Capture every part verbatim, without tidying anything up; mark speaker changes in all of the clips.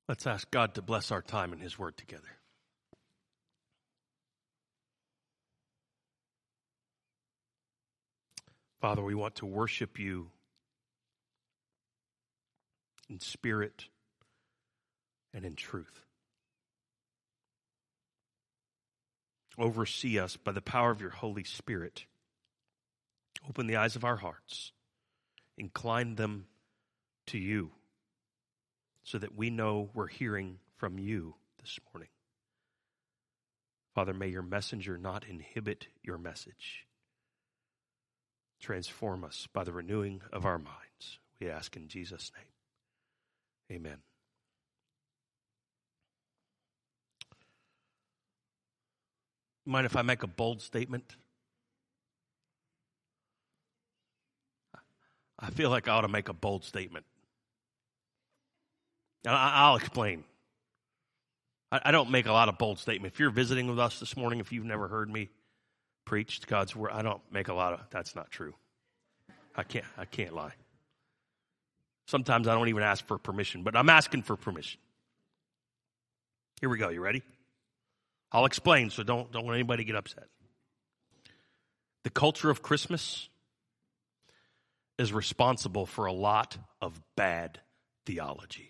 Speaker 1: Let's ask God to bless our time in His Word together. Father, we want to worship You in spirit and in truth. Oversee us by the power of Your Holy Spirit. Open the eyes of our hearts. Incline them to You, so that we know we're hearing from You this morning. Father, may Your messenger not inhibit Your message. Transform us by the renewing of our minds. We ask in Jesus' name. Amen. Mind if I make a bold statement? I feel like I ought to make a bold statement. I'll explain. I don't make a lot of bold statements. If you're visiting with us this morning, if you've never heard me preach God's word, I don't make a lot of, that's not true. I can't, I can't lie. Sometimes I don't even ask for permission, but I'm asking for permission. Here we go. You ready? I'll explain, so don't, don't let anybody get upset. The culture of Christmas is responsible for a lot of bad theology.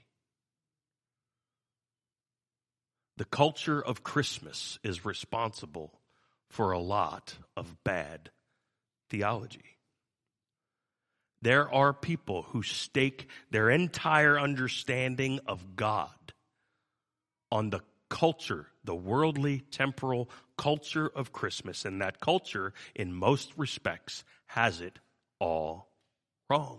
Speaker 1: The culture of Christmas is responsible for a lot of bad theology. There are people who stake their entire understanding of God on the culture, the worldly, temporal culture of Christmas, and that culture, in most respects, has it all wrong.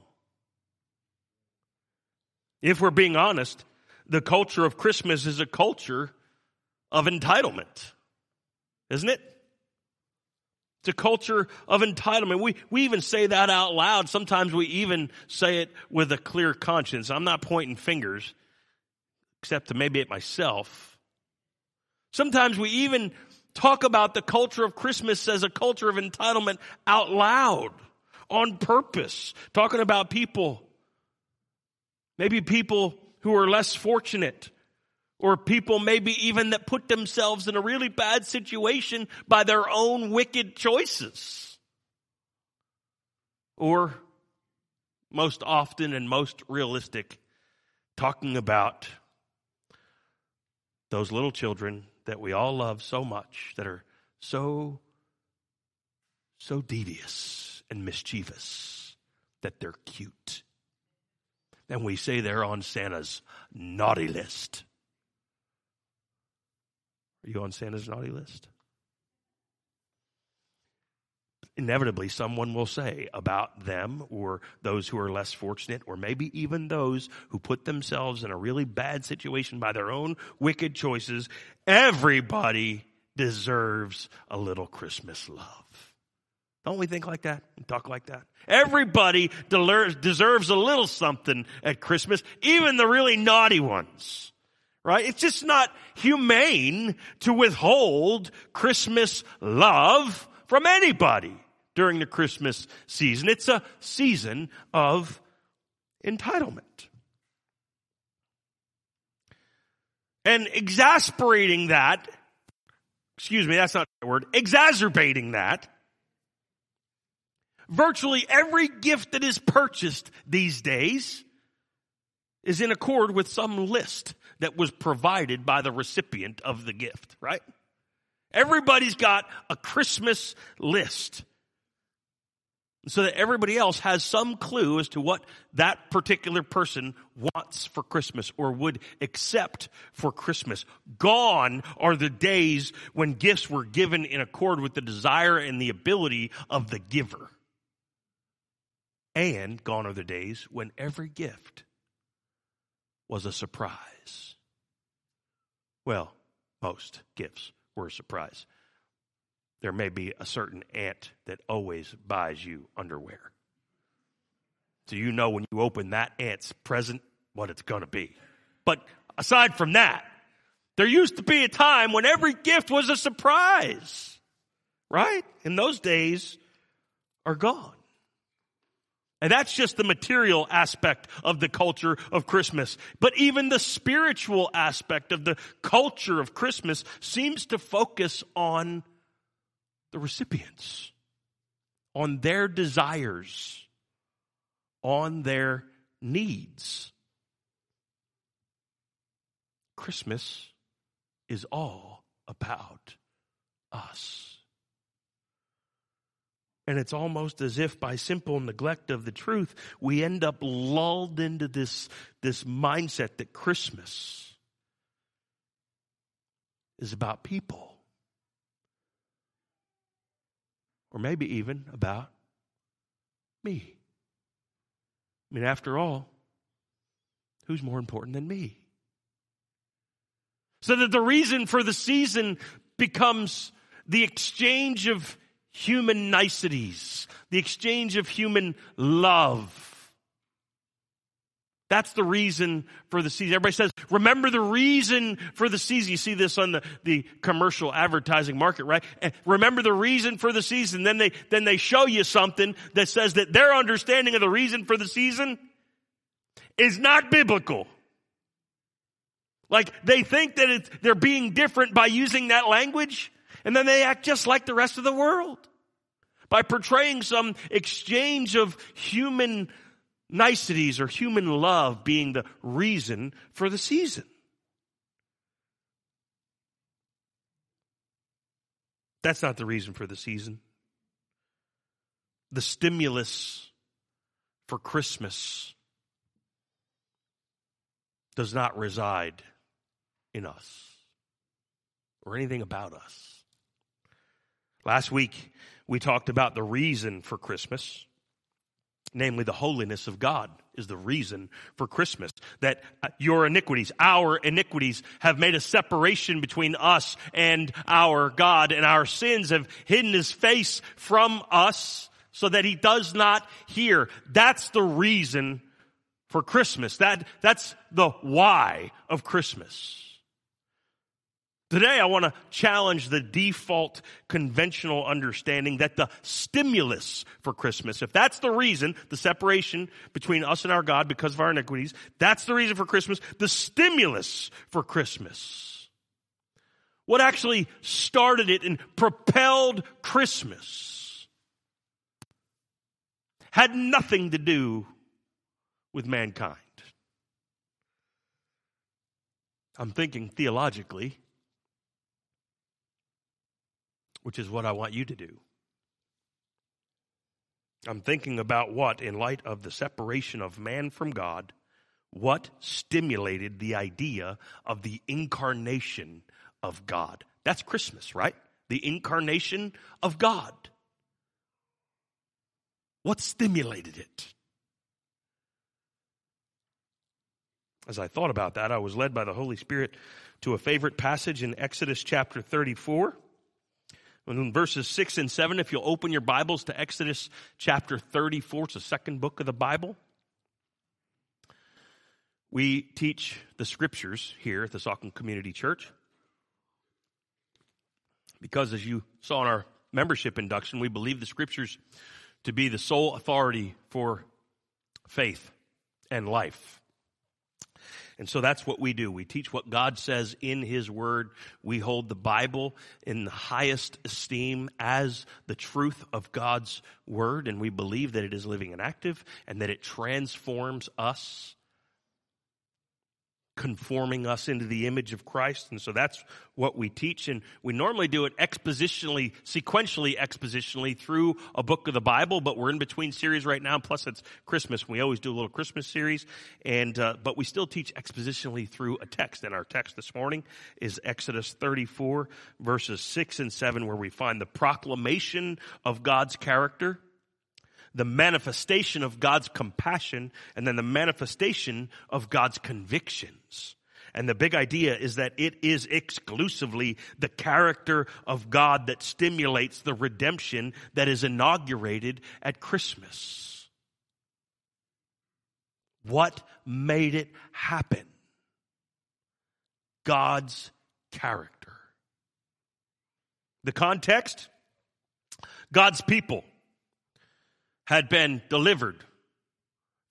Speaker 1: If we're being honest, the culture of Christmas is a culture of entitlement, isn't it? It's a culture of entitlement. We we even say that out loud. Sometimes we even say it with a clear conscience. I'm not pointing fingers, except to maybe at myself. Sometimes we even talk about the culture of Christmas as a culture of entitlement out loud, on purpose, talking about people, maybe people who are less fortunate, or people maybe even that put themselves in a really bad situation by their own wicked choices. Or, most often and most realistic, talking about those little children that we all love so much, that are so, so devious and mischievous that they're cute. And we say they're on Santa's naughty list. Are you on Santa's naughty list? Inevitably, someone will say about them, or those who are less fortunate, or maybe even those who put themselves in a really bad situation by their own wicked choices, everybody deserves a little Christmas love. Don't we think like that and talk like that? Everybody deserves a little something at Christmas, even the really naughty ones. Right? It's just not humane to withhold Christmas love from anybody during the Christmas season. It's a season of entitlement. And exasperating that, excuse me, that's not the word, exacerbating that, virtually every gift that is purchased these days is in accord with some list that was provided by the recipient of the gift, right? Everybody's got a Christmas list, so that everybody else has some clue as to what that particular person wants for Christmas or would accept for Christmas. Gone are the days when gifts were given in accord with the desire and the ability of the giver. And gone are the days when every gift was a surprise. Well, most gifts were a surprise. There may be a certain aunt that always buys you underwear. So you know when you open that aunt's present what it's going to be. But aside from that, there used to be a time when every gift was a surprise. Right? And those days are gone. And that's just the material aspect of the culture of Christmas. But even the spiritual aspect of the culture of Christmas seems to focus on the recipients, on their desires, on their needs. Christmas is all about us. And it's almost as if by simple neglect of the truth, we end up lulled into this, this mindset that Christmas is about people. Or maybe even about me. I mean, after all, who's more important than me? So that the reason for the season becomes the exchange of human niceties, the exchange of human love. That's the reason for the season. Everybody says, remember the reason for the season. You see this on the, the commercial advertising market, right? And remember the reason for the season. Then they, then they show you something that says that their understanding of the reason for the season is not biblical. Like they think that it's, they're being different by using that language. And then they act just like the rest of the world by portraying some exchange of human niceties or human love being the reason for the season. That's not the reason for the season. The stimulus for Christmas does not reside in us or anything about us. Last week, we talked about the reason for Christmas, namely the holiness of God is the reason for Christmas. That your iniquities, our iniquities, have made a separation between us and our God, and our sins have hidden his face from us so that he does not hear. That's the reason for Christmas. That, that's the why of Christmas. Today, I want to challenge the default conventional understanding that the stimulus for Christmas, if that's the reason, the separation between us and our God because of our iniquities, that's the reason for Christmas, the stimulus for Christmas. What actually started it and propelled Christmas had nothing to do with mankind. I'm thinking theologically, which is what I want you to do. I'm thinking about what, in light of the separation of man from God, what stimulated the idea of the incarnation of God. That's Christmas, right? The incarnation of God. What stimulated it? As I thought about that, I was led by the Holy Spirit to a favorite passage in Exodus chapter thirty-four. In verses six and seven, if you'll open your Bibles to Exodus chapter thirty-four, it's the second book of the Bible. We teach the scriptures here at the Saucon Community Church because, as you saw in our membership induction, we believe the scriptures to be the sole authority for faith and life. And so that's what we do. We teach what God says in his word. We hold the Bible in the highest esteem as the truth of God's word. And we believe that it is living and active and that it transforms us, conforming us into the image of Christ. And so that's what we teach. And we normally do it expositionally, sequentially expositionally through a book of the Bible, but we're in between series right now. Plus it's Christmas. We always do a little Christmas series. And, uh, but we still teach expositionally through a text. And our text this morning is Exodus thirty-four verses six and seven, where we find the proclamation of God's character, the manifestation of God's compassion, and then the manifestation of God's convictions. And the big idea is that it is exclusively the character of God that stimulates the redemption that is inaugurated at Christmas. What made it happen? God's character. The context? God's people had been delivered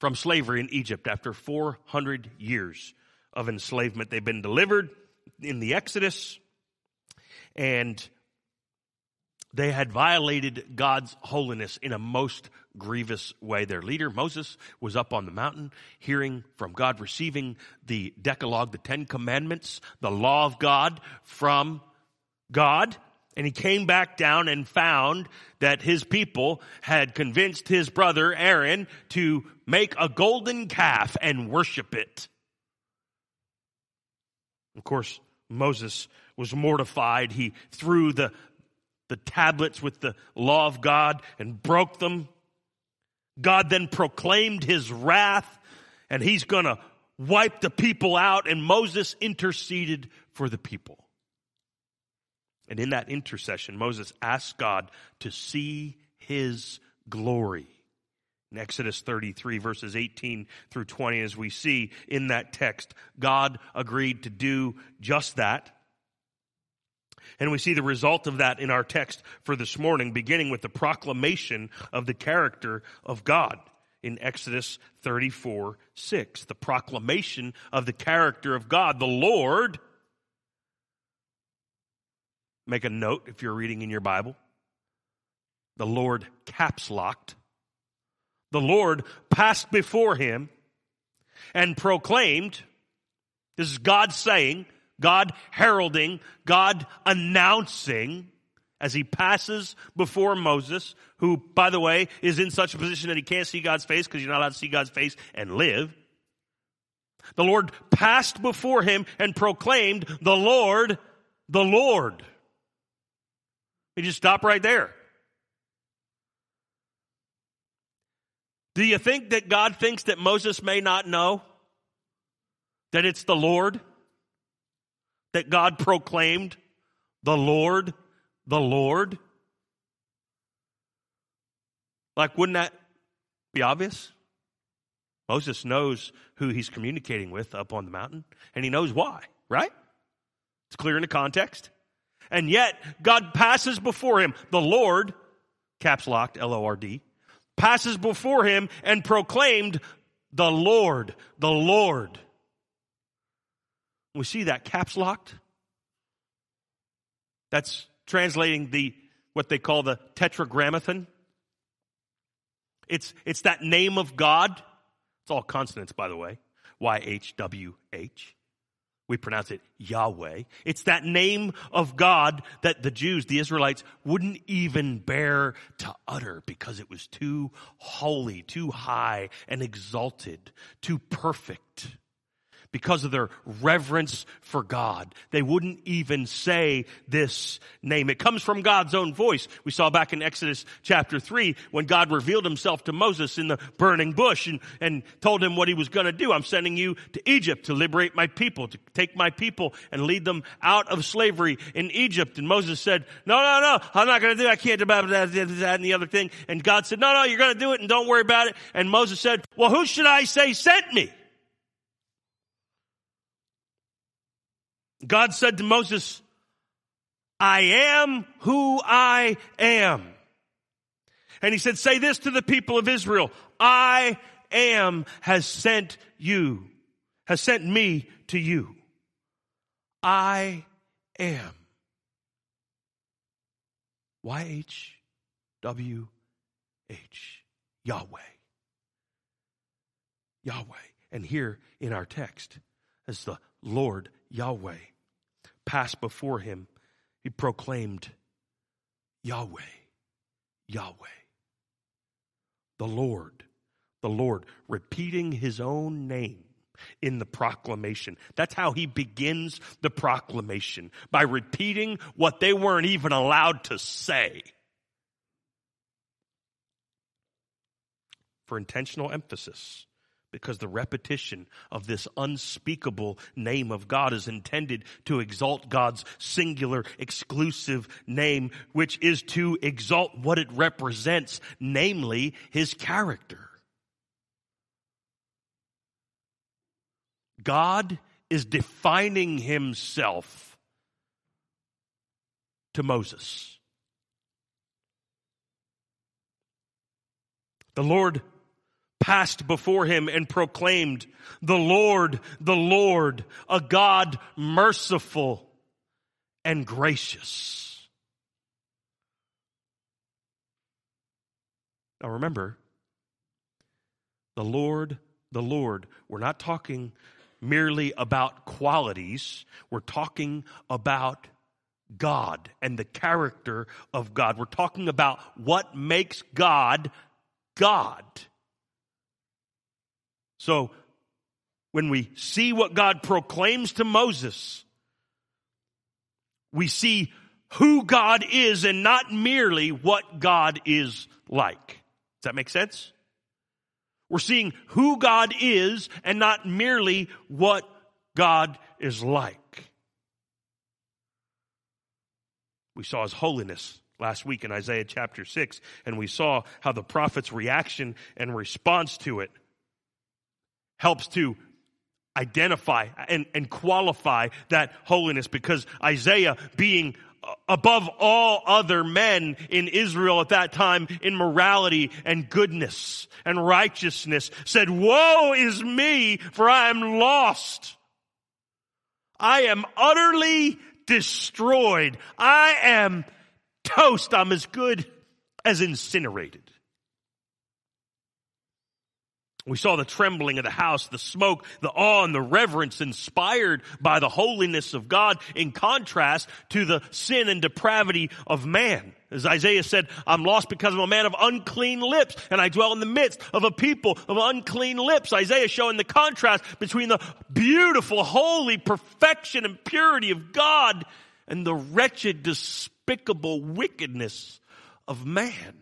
Speaker 1: from slavery in Egypt after four hundred years of enslavement. They've been delivered in the Exodus, and they had violated God's holiness in a most grievous way. Their leader, Moses, was up on the mountain hearing from God, receiving the Decalogue, the Ten Commandments, the law of God from God. And he came back down and found that his people had convinced his brother Aaron to make a golden calf and worship it. Of course, Moses was mortified. He threw the the tablets with the law of God and broke them. God then proclaimed his wrath, and he's going to wipe the people out, and Moses interceded for the people. And in that intercession, Moses asked God to see his glory. In Exodus thirty-three, verses eighteen through twenty, as we see in that text, God agreed to do just that. And we see the result of that in our text for this morning, beginning with the proclamation of the character of God in Exodus thirty-four six. The proclamation of the character of God, the Lord. Make a note if you're reading in your Bible. The Lord caps locked. The Lord passed before him and proclaimed, this is God saying, God heralding, God announcing as he passes before Moses, who, by the way, is in such a position that he can't see God's face because you're not allowed to see God's face and live. The Lord passed before him and proclaimed, the Lord, the Lord. You just stop right there. Do you think that God thinks that Moses may not know that it's the Lord? That God proclaimed, the Lord, the Lord? Like, wouldn't that be obvious? Moses knows who he's communicating with up on the mountain, and he knows why, right? It's clear in the context. And yet, God passes before him, the Lord, caps locked, L O R D, passes before him and proclaimed, the Lord, the Lord. We see that caps locked. That's translating the what they call the tetragrammaton. It's, it's that name of God. It's all consonants, by the way. Y H W H. We pronounce it Yahweh. It's that name of God that the Jews, the Israelites, wouldn't even bear to utter because it was too holy, too high and exalted, too perfect. Because of their reverence for God, they wouldn't even say this name. It comes from God's own voice. We saw back in Exodus chapter three when God revealed himself to Moses in the burning bush and, and told him what he was going to do. I'm sending you to Egypt to liberate my people, to take my people and lead them out of slavery in Egypt. And Moses said, no, no, no, I'm not going to do it. I can't do that, that, and the other thing. And God said, no, no, you're going to do it and don't worry about it. And Moses said, well, who should I say sent me? God said to Moses, I am who I am. And he said, say this to the people of Israel, I am has sent you, has sent me to you. I am. Y H W H. Yahweh. Yahweh. And here in our text, as the Lord Yahweh passed before him, he proclaimed, Yahweh, Yahweh, the Lord, the Lord, repeating his own name in the proclamation. That's how he begins the proclamation, by repeating what they weren't even allowed to say. For intentional emphasis. Because the repetition of this unspeakable name of God is intended to exalt God's singular, exclusive name, which is to exalt what it represents, namely his character. God is defining himself to Moses. The Lord passed before him and proclaimed, "The Lord, the Lord, a God merciful and gracious." Now remember, the Lord, the Lord, we're not talking merely about qualities. We're talking about God and the character of God. We're talking about what makes God God. So, when we see what God proclaims to Moses, we see who God is and not merely what God is like. Does that make sense? We're seeing who God is and not merely what God is like. We saw his holiness last week in Isaiah chapter six, and we saw how the prophet's reaction and response to it helps to identify and, and qualify that holiness, because Isaiah, being above all other men in Israel at that time in morality and goodness and righteousness, said, "Woe is me, for I am lost. I am utterly destroyed. I am toast. I'm as good as incinerated." We saw the trembling of the house, the smoke, the awe, and the reverence inspired by the holiness of God in contrast to the sin and depravity of man. As Isaiah said, "I'm lost because I'm a man of unclean lips, and I dwell in the midst of a people of unclean lips." Isaiah showing the contrast between the beautiful, holy perfection and purity of God and the wretched, despicable wickedness of man.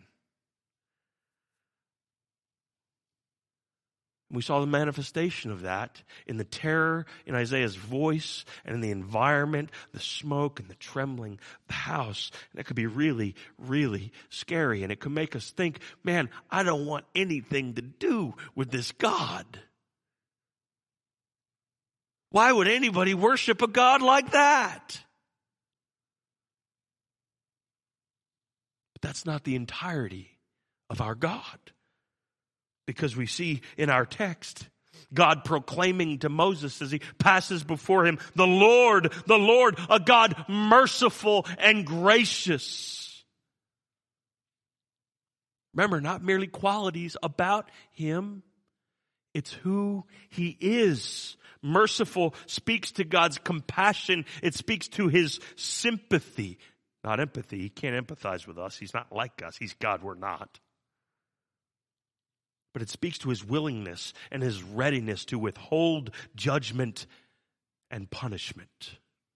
Speaker 1: We saw the manifestation of that in the terror in Isaiah's voice and in the environment, the smoke and the trembling, the house. And it could be really, really scary. And it could make us think, man, I don't want anything to do with this God. Why would anybody worship a God like that? But that's not the entirety of our God. Because we see in our text, God proclaiming to Moses as he passes before him, "The Lord, the Lord, a God merciful and gracious." Remember, not merely qualities about him, it's who he is. Merciful speaks to God's compassion. It speaks to his sympathy, not empathy. He can't empathize with us. He's not like us. He's God, we're not. But it speaks to his willingness and his readiness to withhold judgment and punishment.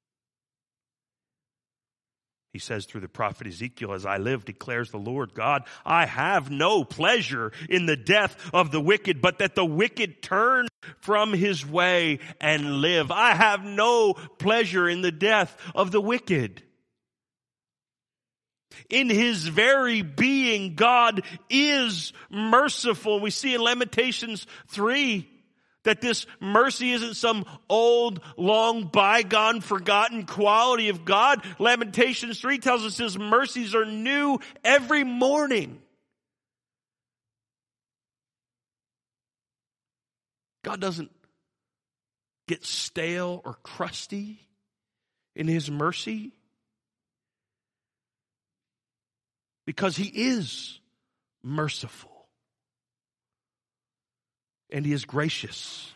Speaker 1: He says through the prophet Ezekiel, "As I live, declares the Lord God, I have no pleasure in the death of the wicked, but that the wicked turn from his way and live." I have no pleasure in the death of the wicked. In his very being, God is merciful. We see in Lamentations three that this mercy isn't some old, long, bygone, forgotten quality of God. Lamentations three tells us his mercies are new every morning. God doesn't get stale or crusty in his mercy, because he is merciful and he is gracious.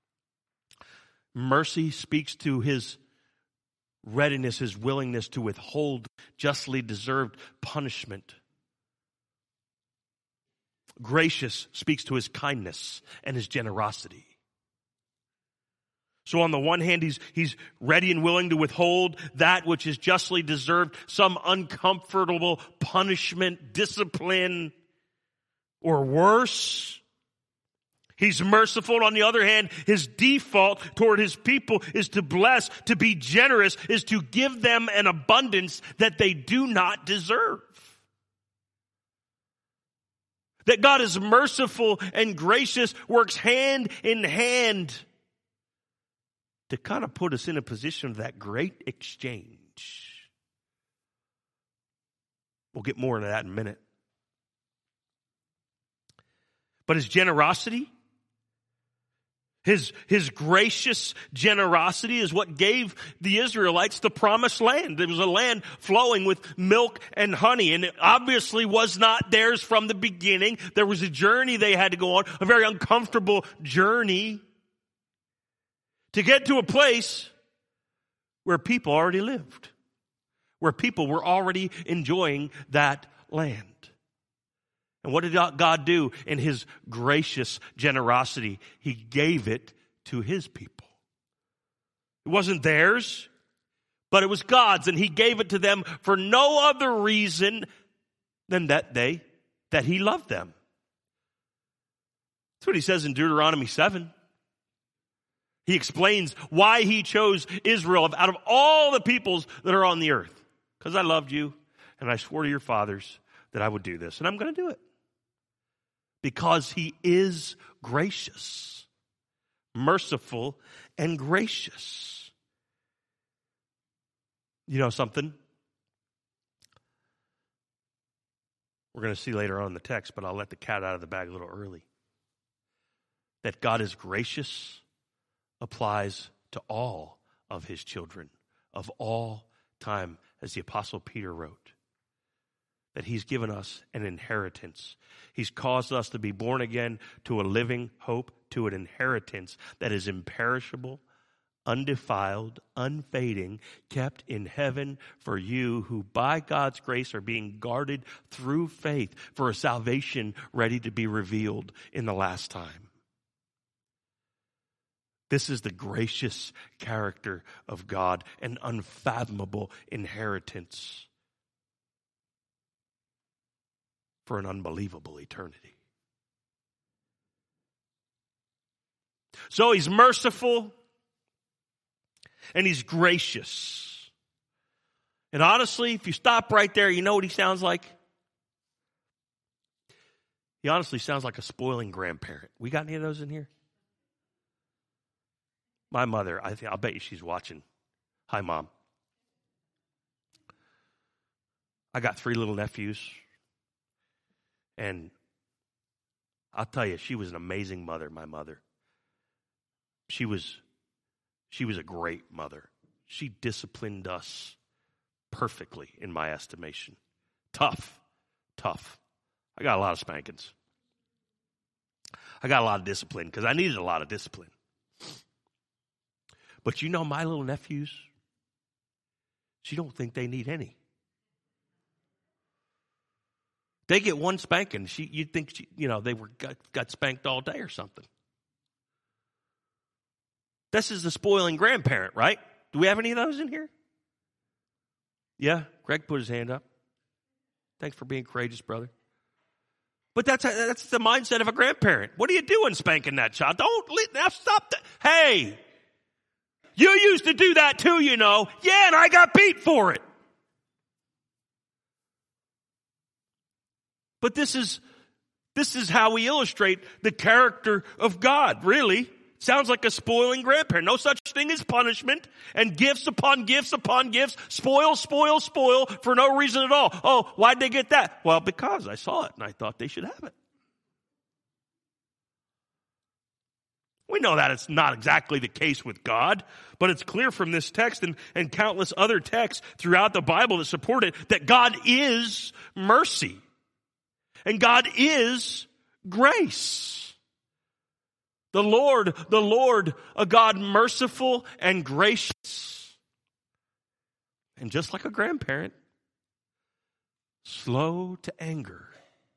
Speaker 1: Mercy speaks to his readiness, his willingness to withhold justly deserved punishment. Gracious speaks to his kindness and his generosity. So on the one hand, he's, he's ready and willing to withhold that which is justly deserved, some uncomfortable punishment, discipline, or worse. He's merciful. On the other hand, his default toward his people is to bless, to be generous, is to give them an abundance that they do not deserve. That God is merciful and gracious works hand in hand to kind of put us in a position of that great exchange. We'll get more into that in a minute. But his generosity, his, his gracious generosity is what gave the Israelites the promised land. It was a land flowing with milk and honey, and it obviously was not theirs from the beginning. There was a journey they had to go on, a very uncomfortable journey to get to a place where people already lived, where people were already enjoying that land. And what did God do in his gracious generosity? He gave it to his people. It wasn't theirs, but it was God's, and he gave it to them for no other reason than that they, that he loved them. That's what he says in Deuteronomy seven. He explains why he chose Israel out of all the peoples that are on the earth. Because I loved you, and I swore to your fathers that I would do this, and I'm going to do it. Because he is gracious, merciful, and gracious. You know something? We're going to see later on in the text, but I'll let the cat out of the bag a little early. That God is gracious applies to all of his children of all time, as the Apostle Peter wrote. That he's given us an inheritance. He's caused us to be born again to a living hope, to an inheritance that is imperishable, undefiled, unfading, kept in heaven for you who by God's grace are being guarded through faith for a salvation ready to be revealed in the last time. This is the gracious character of God, an unfathomable inheritance for an unbelievable eternity. So he's merciful and he's gracious. And honestly, if you stop right there, you know what he sounds like? He honestly sounds like a spoiling grandparent. We got any of those in here? My mother, I think, I'll bet you she's watching. Hi, Mom. I got three little nephews. And I'll tell you, she was an amazing mother, my mother. She was, she was a great mother. She disciplined us perfectly, in my estimation. Tough, tough. I got a lot of spankings. I got a lot of discipline because I needed a lot of discipline. But you know my little nephews, she don't think they need any. They get one spanking. She, you'd think, she, you know, they were got, got spanked all day or something. This is the spoiling grandparent, right? Do we have any of those in here? Yeah, Greg put his hand up. Thanks for being courageous, brother. But that's that's the mindset of a grandparent. What are you doing spanking that child? Don't now stop that. Hey, you used to do that too, you know. Yeah, and I got beat for it. But this is, this is how we illustrate the character of God, really. Sounds like a spoiling grandparent. No such thing as punishment, and gifts upon gifts upon gifts. Spoil, spoil, spoil for no reason at all. Oh, why'd they get that? Well, because I saw it and I thought they should have it. We know that it's not exactly the case with God, but it's clear from this text and, and countless other texts throughout the Bible that support it that God is mercy. And God is grace. The Lord, the Lord, a God merciful and gracious. And just like a grandparent, slow to anger.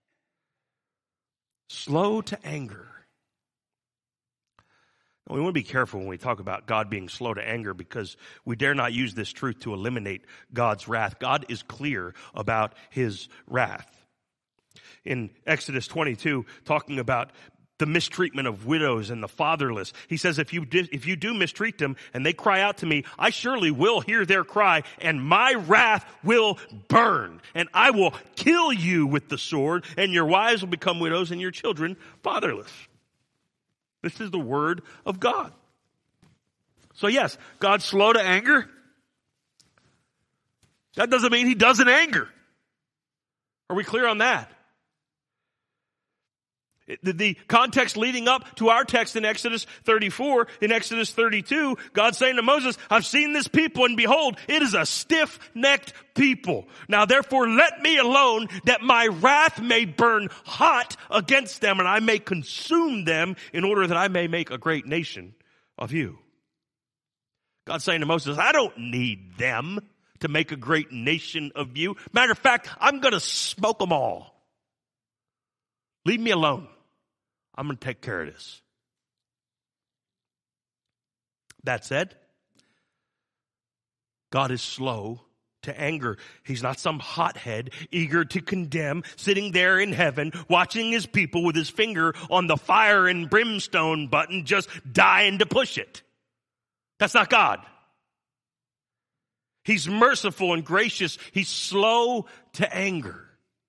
Speaker 1: Slow to anger. Now, we want to be careful when we talk about God being slow to anger because we dare not use this truth to eliminate God's wrath. God is clear about his wrath. In Exodus twenty-two, talking about the mistreatment of widows and the fatherless, he says, if you di- if you do mistreat them and they cry out to me, I surely will hear their cry, and my wrath will burn, and I will kill you with the sword, and your wives will become widows and your children fatherless. This is the word of God. So yes, God's slow to anger. That doesn't mean he doesn't anger. Are we clear on that? The, the context leading up to our text in Exodus thirty-four, in Exodus thirty-two, God's saying to Moses, I've seen this people, and behold, it is a stiff-necked people. Now therefore let me alone, that my wrath may burn hot against them, and I may consume them, in order that I may make a great nation of you. God's saying to Moses, I don't need them to make a great nation of you. Matter of fact, I'm going to smoke them all. Leave me alone. I'm going to take care of this. That said, God is slow to anger. He's not some hothead eager to condemn, sitting there in heaven, watching his people with his finger on the fire and brimstone button, just dying to push it. That's not God. He's merciful and gracious. He's slow to anger.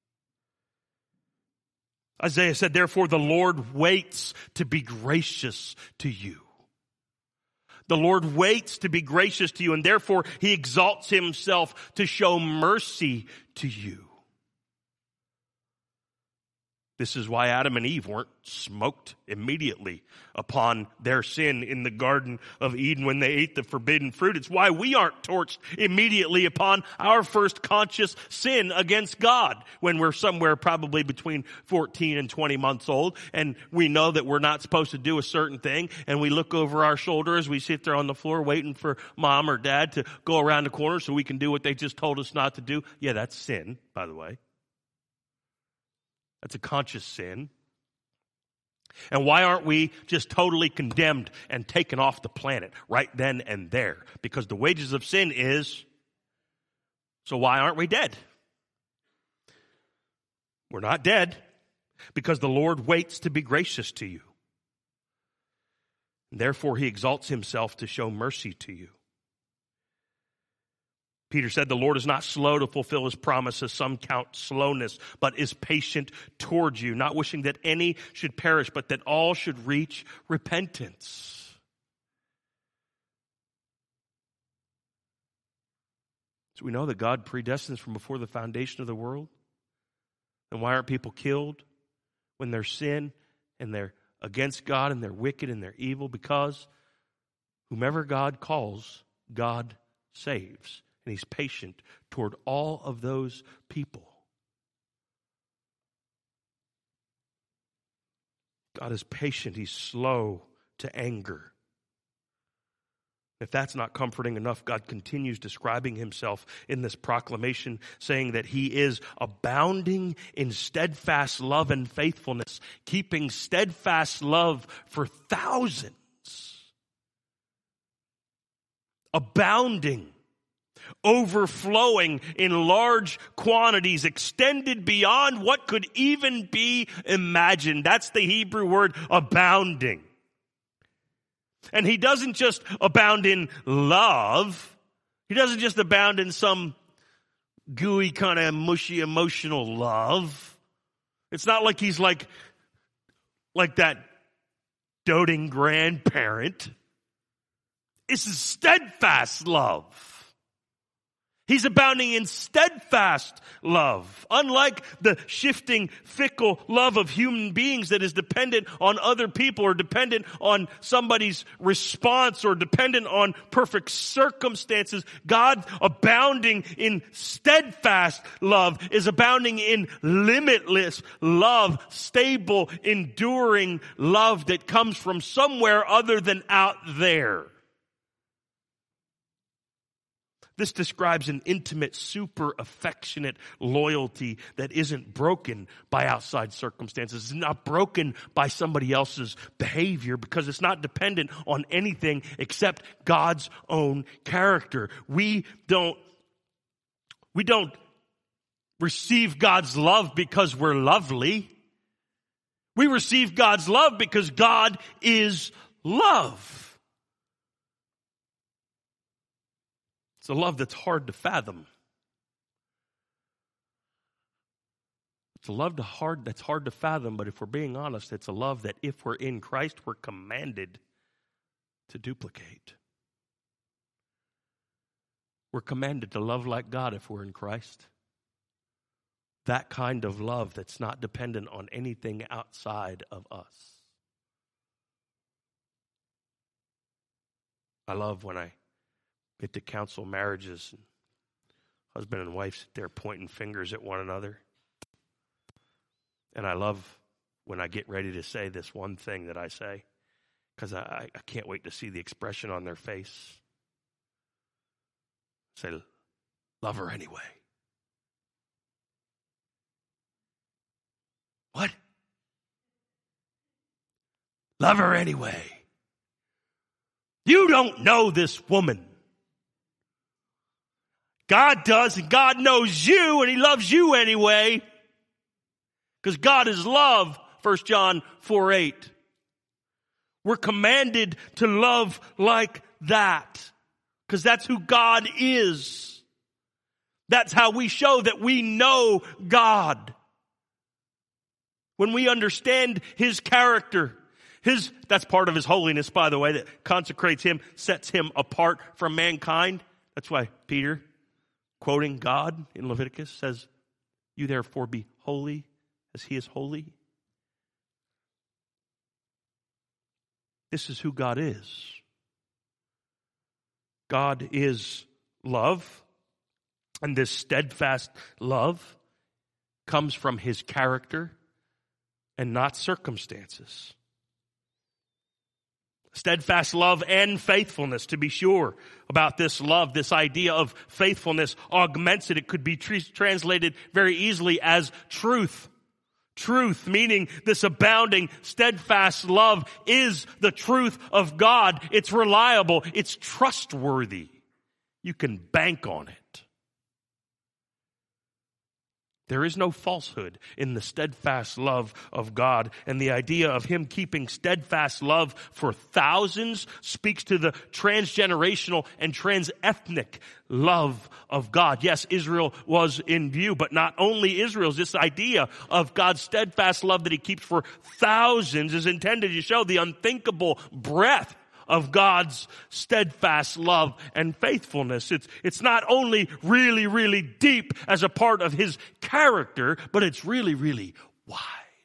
Speaker 1: Isaiah said, therefore the Lord waits to be gracious to you. The Lord waits to be gracious to you, and therefore he exalts himself to show mercy to you. This is why Adam and Eve weren't smoked immediately upon their sin in the Garden of Eden when they ate the forbidden fruit. It's why we aren't torched immediately upon our first conscious sin against God when we're somewhere probably between fourteen and twenty months old, and we know that we're not supposed to do a certain thing, and we look over our shoulder as we sit there on the floor waiting for mom or dad to go around the corner so we can do what they just told us not to do. Yeah, that's sin, by the way. That's a conscious sin. And why aren't we just totally condemned and taken off the planet right then and there? Because the wages of sin is, so why aren't we dead? We're not dead because the Lord waits to be gracious to you. And therefore he exalts himself to show mercy to you. Peter said, the Lord is not slow to fulfill his promise, as some count slowness, but is patient towards you, not wishing that any should perish, but that all should reach repentance. So we know that God predestines from before the foundation of the world. Then why aren't people killed when they're sin and they're against God and they're wicked and they're evil? Because whomever God calls, God saves. And he's patient toward all of those people. God is patient. He's slow to anger. If that's not comforting enough, God continues describing himself in this proclamation, saying that he is abounding in steadfast love and faithfulness, keeping steadfast love for thousands. Abounding. Overflowing in large quantities, extended beyond what could even be imagined. That's the Hebrew word abounding. And he doesn't just abound in love. He doesn't just abound in some gooey kind of mushy emotional love. It's not like he's like, like that doting grandparent. It's a steadfast love. He's abounding in steadfast love. Unlike the shifting, fickle love of human beings that is dependent on other people or dependent on somebody's response or dependent on perfect circumstances, God, abounding in steadfast love, is abounding in limitless love, stable, enduring love that comes from somewhere other than out there. This describes an intimate, super affectionate loyalty that isn't broken by outside circumstances. It's not broken by somebody else's behavior because it's not dependent on anything except God's own character. We don't, we don't receive God's love because we're lovely. We receive God's love because God is love. It's a love that's hard to fathom. It's a love to hard, that's hard to fathom, but if we're being honest, it's a love that if we're in Christ, we're commanded to duplicate. We're commanded to love like God if we're in Christ. that kind of love that's not dependent on anything outside of us. I love when I get to counsel marriages and husband and wife sit there pointing fingers at one another. And I love when I get ready to say this one thing that I say, because I, I can't wait to see the expression on their face. Say, love her anyway. What? Love her anyway. You don't know this woman. God does, and God knows you, and he loves you anyway. Because God is love, First John four eight. We're commanded to love like that. Because that's who God is. That's how we show that we know God. When we understand his character, his, that's part of his holiness, by the way, that consecrates him, sets him apart from mankind. That's why Peter, quoting God in Leviticus, says, you therefore be holy as he is holy. This is who God is. God is love, and this steadfast love comes from his character and not circumstances. Steadfast love and faithfulness, to be sure about this love, this idea of faithfulness augments it. It could be tr- translated very easily as truth. Truth, meaning this abounding, steadfast love is the truth of God. It's reliable. It's trustworthy. You can bank on it. There is no falsehood in the steadfast love of God. And the idea of him keeping steadfast love for thousands speaks to the transgenerational and trans-ethnic love of God. Yes, Israel was in view, but not only Israel's. This idea of God's steadfast love that he keeps for thousands is intended to show the unthinkable breadth of God's steadfast love and faithfulness. It's, it's not only really, really deep as a part of his character, but it's really, really wide.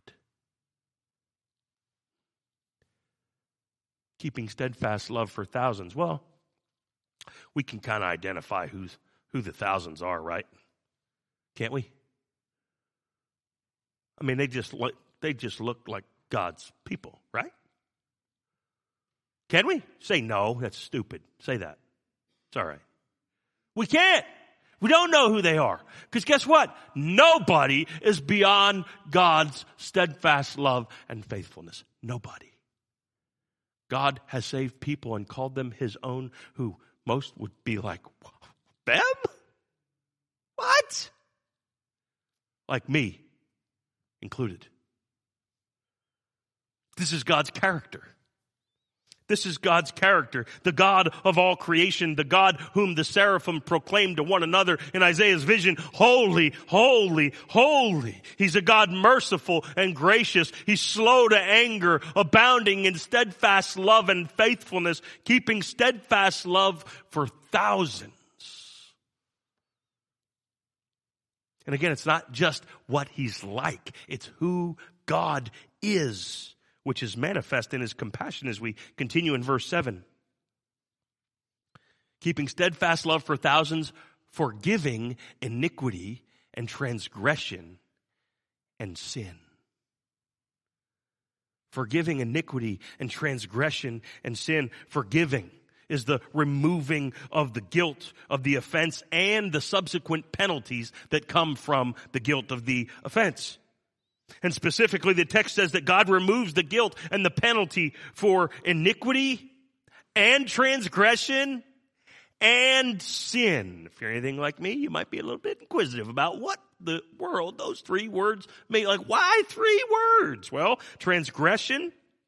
Speaker 1: Keeping steadfast love for thousands. Well, we can kind of identify who's, who the thousands are, right? Can't we? I mean, they just look, they just look like God's people, right? Can we? Say no, that's stupid. Say that. It's all right. We can't. We don't know who they are. Because guess what? Nobody is beyond God's steadfast love and faithfulness. Nobody. God has saved people and called them his own, who most would be like, them? What? Like me included. This is God's character. This is God's character, the God of all creation, the God whom the seraphim proclaimed to one another in Isaiah's vision, holy, holy, holy. He's a God merciful and gracious. He's slow to anger, abounding in steadfast love and faithfulness, keeping steadfast love for thousands. And again, it's not just what he's like, it's who God is, which is manifest in his compassion as we continue in verse seven. Keeping steadfast love for thousands, forgiving iniquity and transgression and sin. Forgiving iniquity and transgression and sin. Forgiving is the removing of the guilt of the offense and the subsequent penalties that come from the guilt of the offense. And specifically, the text says that God removes the guilt and the penalty for iniquity and transgression and sin. If you're anything like me, you might be a little bit inquisitive about what the world those three words mean. Like, why three words? Well, transgression,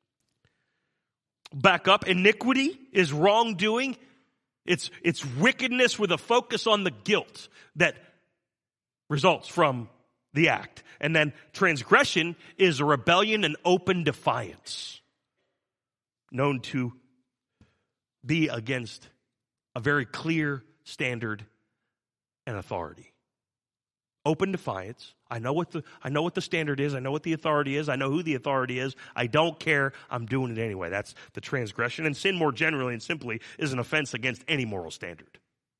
Speaker 1: back up, iniquity is wrongdoing. It's, it's wickedness with a focus on the guilt that results from the act. And then transgression is a rebellion and open defiance, known to be against a very clear standard and authority. Open defiance, I know what the, I know what the standard is. I know what the authority is. I know who the authority is. I don't care. I'm doing it anyway. That's the transgression. And sin more generally and simply is an offense against any moral standard.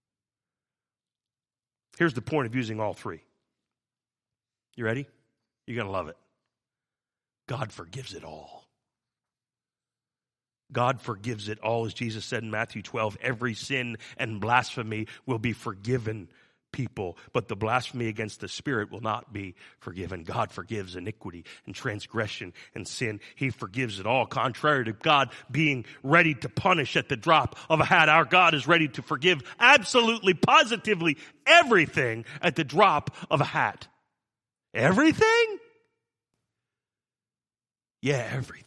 Speaker 1: Here's the point of using all three. You ready? You're going to love it. God forgives it all. God forgives it all. As Jesus said in Matthew twelve, every sin and blasphemy will be forgiven people, but the blasphemy against the Spirit will not be forgiven. God forgives iniquity and transgression and sin. He forgives it all. Contrary to God being ready to punish at the drop of a hat, our God is ready to forgive absolutely, positively everything at the drop of a hat. Everything? Yeah, everything.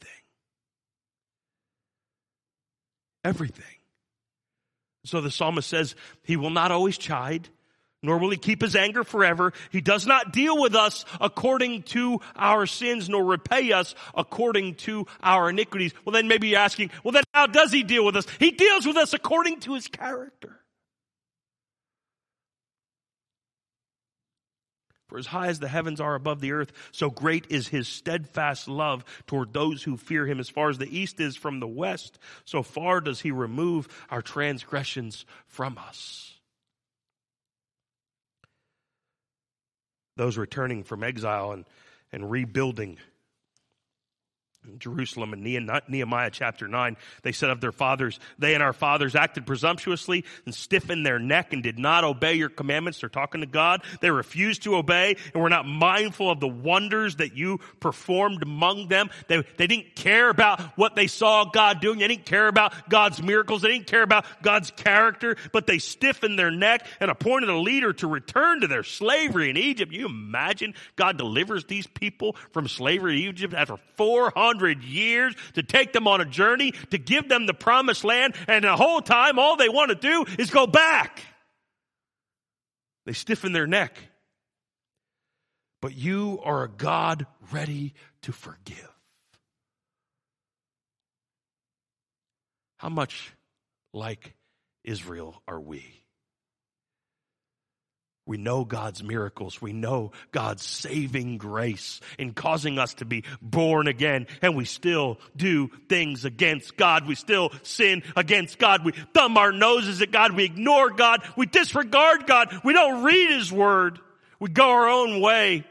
Speaker 1: Everything. So the psalmist says, he will not always chide, nor will he keep his anger forever. He does not deal with us according to our sins, nor repay us according to our iniquities. Well, then maybe you're asking, well, then how does he deal with us? He deals with us according to his character. For as high as the heavens are above the earth, so great is his steadfast love toward those who fear him. As far as the east is from the west, so far does he remove our transgressions from us. Those returning from exile and, and rebuilding Jerusalem in Nehemiah chapter nine, they said of their fathers, they and our fathers acted presumptuously and stiffened their neck and did not obey your commandments. They're talking to God. They refused to obey and were not mindful of the wonders that you performed among them. They, they didn't care about what they saw God doing. They didn't care about God's miracles. They didn't care about God's character, but they stiffened their neck and appointed a leader to return to their slavery in Egypt. You imagine God delivers these people from slavery in Egypt after four hundred years to take them on a journey, to give them the promised land, and the whole time all they want to do is go back. They stiffen their neck. But you are a God ready to forgive. How much like Israel are we? We know God's miracles. We know God's saving grace in causing us to be born again. And we still do things against God. We still sin against God. We thumb our noses at God. We ignore God. We disregard God. We don't read his word. We go our own way.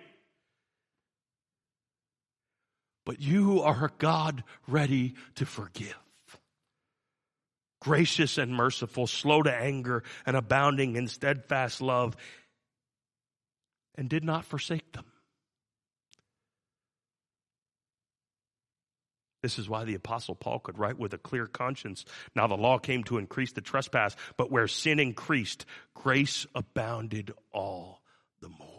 Speaker 1: But you are a God ready to forgive. Gracious and merciful, slow to anger, and abounding in steadfast love, and did not forsake them. This is why the Apostle Paul could write with a clear conscience. Now the law came to increase the trespass, but where sin increased, grace abounded all the more.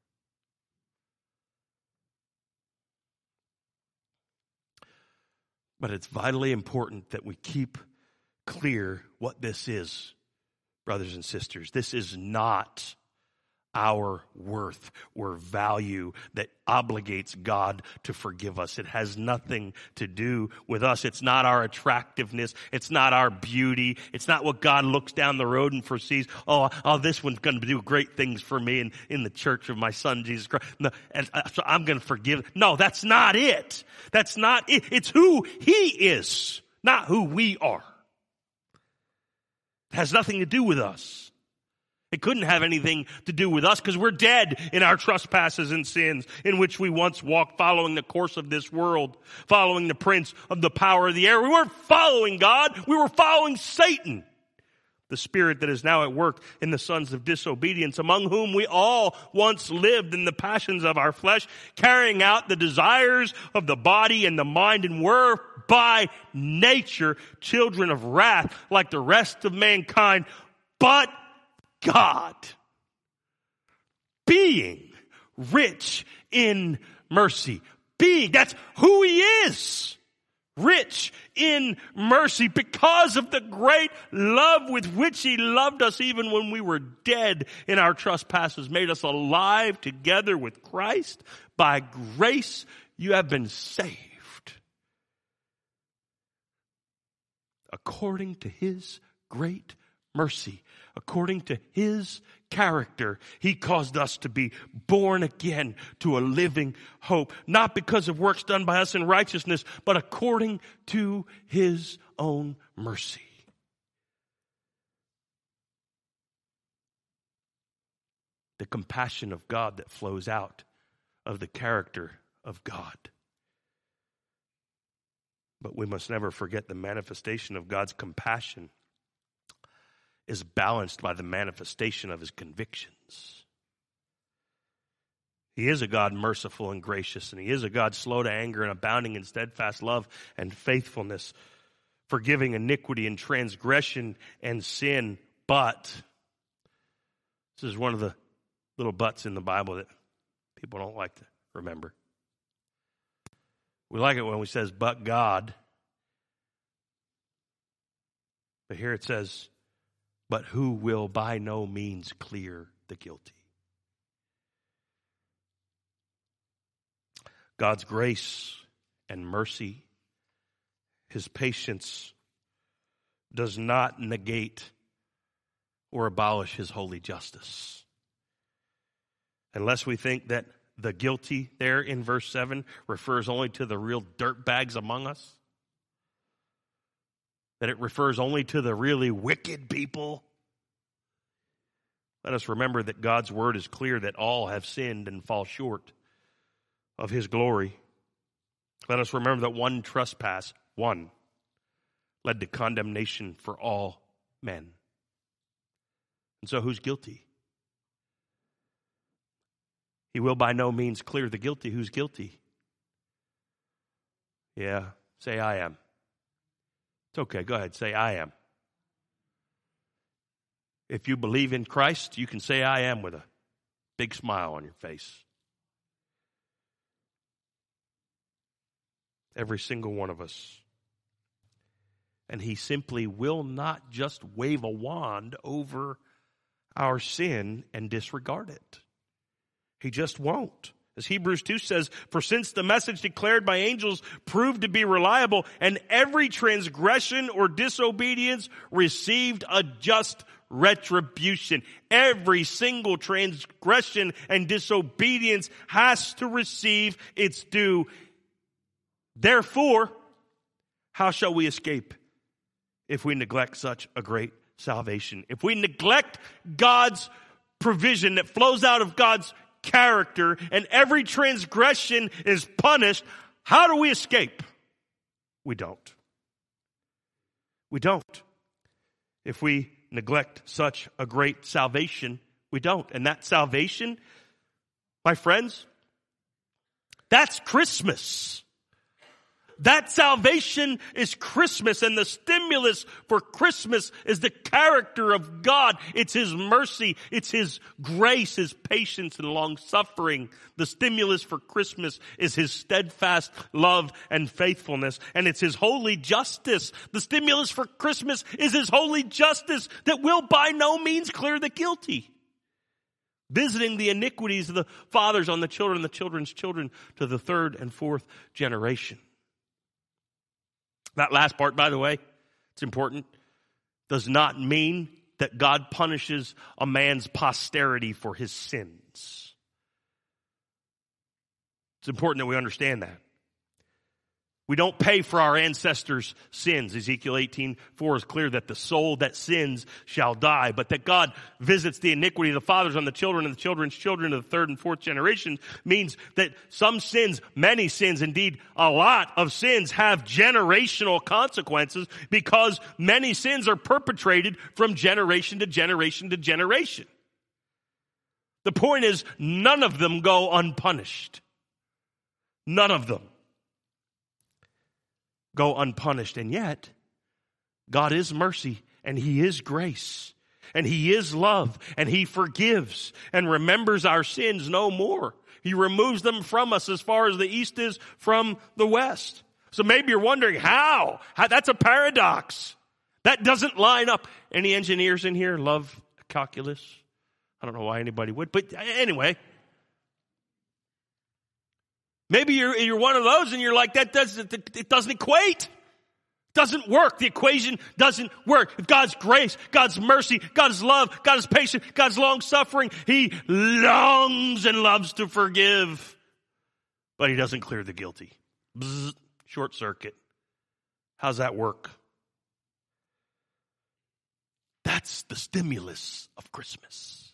Speaker 1: But it's vitally important that we keep clear what this is, brothers and sisters. This is not our worth or value that obligates God to forgive us. It has nothing to do with us. It's not our attractiveness. It's not our beauty. It's not what God looks down the road and foresees. Oh, oh this one's going to do great things for me in, in the church of my son, Jesus Christ. No, and so I'm going to forgive. No, that's not it. That's not it. It's who he is, not who we are. It has nothing to do with us. It couldn't have anything to do with us because we're dead in our trespasses and sins in which we once walked, following the course of this world, following the prince of the power of the air. We weren't following God. We were following Satan, the spirit that is now at work in the sons of disobedience, among whom we all once lived in the passions of our flesh, carrying out the desires of the body and the mind, and were by nature children of wrath like the rest of mankind. But God, being rich in mercy, being, that's who he is, rich in mercy, because of the great love with which he loved us even when we were dead in our trespasses, made us alive together with Christ. By grace you have been saved, according to his great mercy. According to his character, he caused us to be born again to a living hope, not because of works done by us in righteousness, but according to his own mercy. The compassion of God that flows out of the character of God. But we must never forget the manifestation of God's compassion is balanced by the manifestation of his convictions. He is a God merciful and gracious, and he is a God slow to anger and abounding in steadfast love and faithfulness, forgiving iniquity and transgression and sin. But, this is one of the little buts in the Bible that people don't like to remember. We like it when we says, but God. But here it says, but who will by no means clear the guilty. God's grace and mercy, his patience, does not negate or abolish his holy justice. Unless we think that the guilty there in verse seven refers only to the real dirtbags among us, that it refers only to the really wicked people. Let us remember that God's word is clear that all have sinned and fall short of his glory. Let us remember that one trespass, one, led to condemnation for all men. And so who's guilty? He will by no means clear the guilty. Who's guilty? Yeah, say I am. It's okay, go ahead, say I am. If you believe in Christ, you can say I am with a big smile on your face. Every single one of us. And he simply will not just wave a wand over our sin and disregard it. He just won't. As Hebrews two says, for since the message declared by angels proved to be reliable, and every transgression or disobedience received a just retribution. Every single transgression and disobedience has to receive its due. Therefore, how shall we escape if we neglect such a great salvation? If we neglect God's provision that flows out of God's character, and every transgression is punished, how do we escape? We don't. We don't. If we neglect such a great salvation, we don't. And that salvation, my friends, that's Christmas. That salvation is Christmas, and the stimulus for Christmas is the character of God. It's his mercy, it's his grace, his patience and long suffering. The stimulus for Christmas is his steadfast love and faithfulness, and it's his holy justice. The stimulus for Christmas is his holy justice that will by no means clear the guilty, visiting the iniquities of the fathers on the children, the children's children to the third and fourth generation. That last part, by the way, it's important, does not mean that God punishes a man's posterity for his sins. It's important that we understand that. We don't pay for our ancestors' sins. Ezekiel eighteen four is clear that the soul that sins shall die, but that God visits the iniquity of the fathers on the children and the children's children of the third and fourth generation means that some sins, many sins, indeed a lot of sins, have generational consequences because many sins are perpetrated from generation to generation to generation. The point is, none of them go unpunished. None of them go unpunished. And yet, God is mercy, and he is grace, and he is love, and he forgives and remembers our sins no more. He removes them from us as far as the east is from the west. So maybe you're wondering how? how that's a paradox. That doesn't line up. Any engineers in here love calculus? I don't know why anybody would, but anyway. Maybe you're, you're one of those and you're like, that doesn't, it doesn't equate. Doesn't work. The equation doesn't work. If God's grace, God's mercy, God's love, God's patience, God's long suffering, He longs and loves to forgive. But He doesn't clear the guilty. Bzz, short circuit. How's that work? That's the stimulus of Christmas.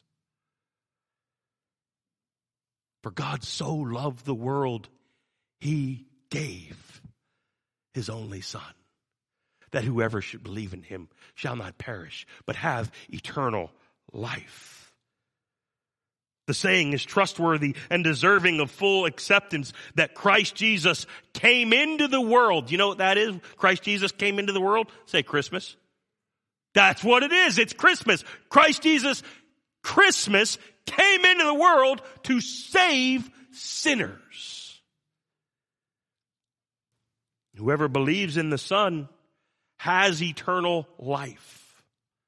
Speaker 1: For God so loved the world, He gave His only Son, that whoever should believe in Him shall not perish, but have eternal life. The saying is trustworthy and deserving of full acceptance that Christ Jesus came into the world. You know what that is? Christ Jesus came into the world? Say Christmas. That's what it is. It's Christmas. Christ Jesus, Christmas, came into the world to save sinners. Whoever believes in the Son has eternal life.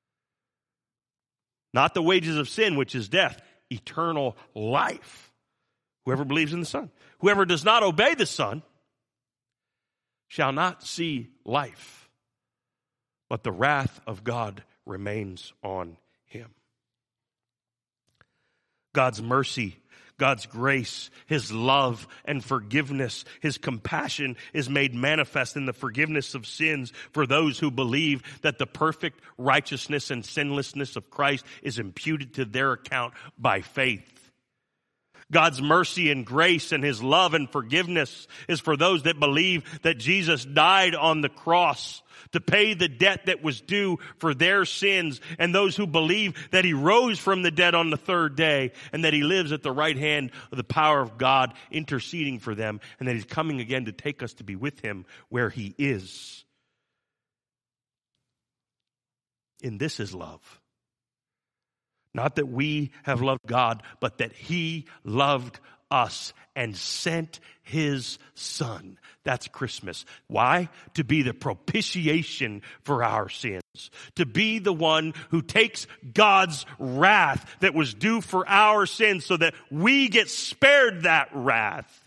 Speaker 1: Not the wages of sin, which is death. Eternal life. Whoever believes in the Son. Whoever does not obey the Son shall not see life, but the wrath of God remains on him. God's mercy, God's grace, His love and forgiveness, His compassion is made manifest in the forgiveness of sins for those who believe that the perfect righteousness and sinlessness of Christ is imputed to their account by faith. God's mercy and grace and His love and forgiveness is for those that believe that Jesus died on the cross to pay the debt that was due for their sins, and those who believe that He rose from the dead on the third day and that He lives at the right hand of the power of God interceding for them, and that He's coming again to take us to be with Him where He is. In this is love. Not that we have loved God, but that He loved us and sent His Son. That's Christmas. Why? To be the propitiation for our sins. To be the one who takes God's wrath that was due for our sins so that we get spared that wrath.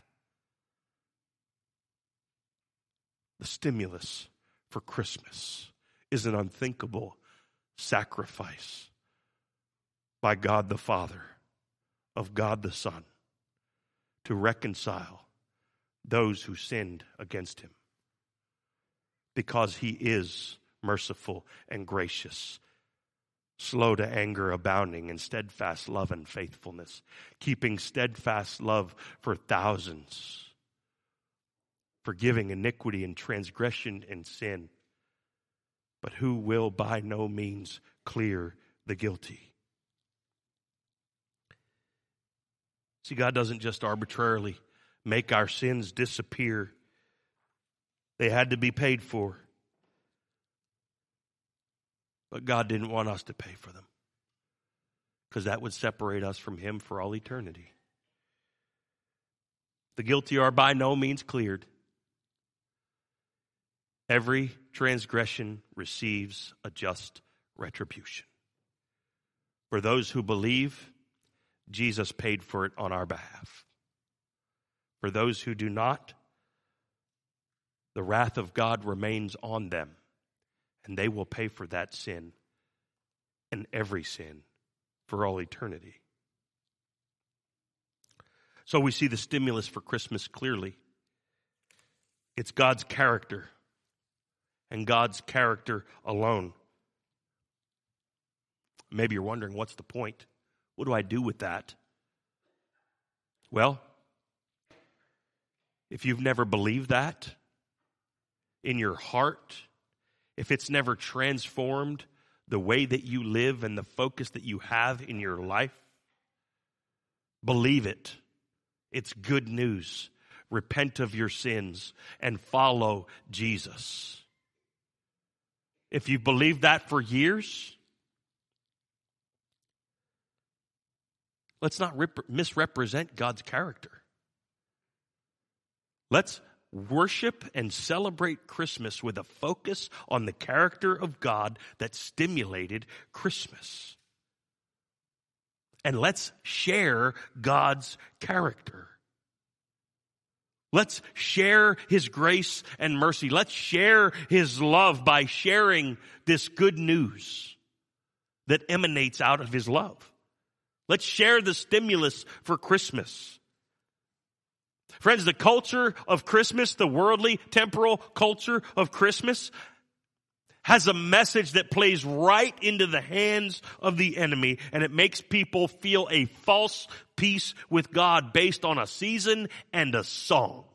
Speaker 1: The stimulus for Christmas is an unthinkable sacrifice by God the Father, of God the Son, to reconcile those who sinned against Him. Because He is merciful and gracious, slow to anger, abounding in steadfast love and faithfulness, keeping steadfast love for thousands, forgiving iniquity and transgression and sin, but who will by no means clear the guilty. See, God doesn't just arbitrarily make our sins disappear. They had to be paid for. But God didn't want us to pay for them, because that would separate us from Him for all eternity. The guilty are by no means cleared. Every transgression receives a just retribution. For those who believe, Jesus paid for it on our behalf. For those who do not, the wrath of God remains on them, and they will pay for that sin and every sin for all eternity. So we see the stimulus for Christmas clearly. It's God's character, and God's character alone. Maybe you're wondering, what's the point? What do I do with that? Well, if you've never believed that in your heart, if it's never transformed the way that you live and the focus that you have in your life, believe it. It's good news. Repent of your sins and follow Jesus. If you've believed that for years, let's not rep- misrepresent God's character. Let's worship and celebrate Christmas with a focus on the character of God that stimulated Christmas. And let's share God's character. Let's share his grace and mercy. Let's share his love by sharing this good news that emanates out of his love. Let's share the stimulus for Christmas. Friends, the culture of Christmas, the worldly, temporal culture of Christmas, has a message that plays right into the hands of the enemy, and it makes people feel a false peace with God based on a season and a song.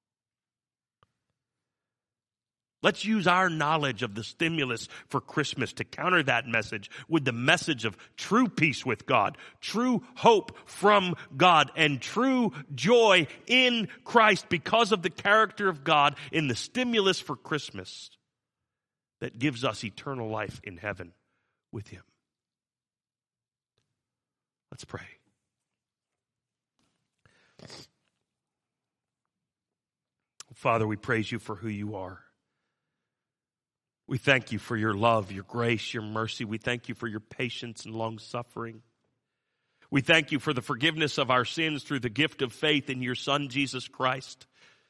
Speaker 1: Let's use our knowledge of the stimulus for Christmas to counter that message with the message of true peace with God, true hope from God, and true joy in Christ because of the character of God in the stimulus for Christmas that gives us eternal life in heaven with him. Let's pray. Father, we praise you for who you are. We thank you for your love, your grace, your mercy. We thank you for your patience and long suffering. We thank you for the forgiveness of our sins through the gift of faith in your Son, Jesus Christ.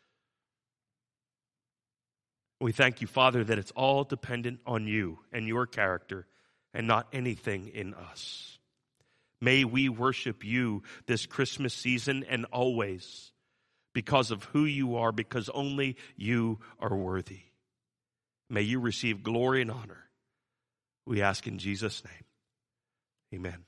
Speaker 1: We thank you, Father, that it's all dependent on you and your character and not anything in us. May we worship you this Christmas season and always because of who you are, because only you are worthy. May you receive glory and honor. We ask in Jesus' name. Amen.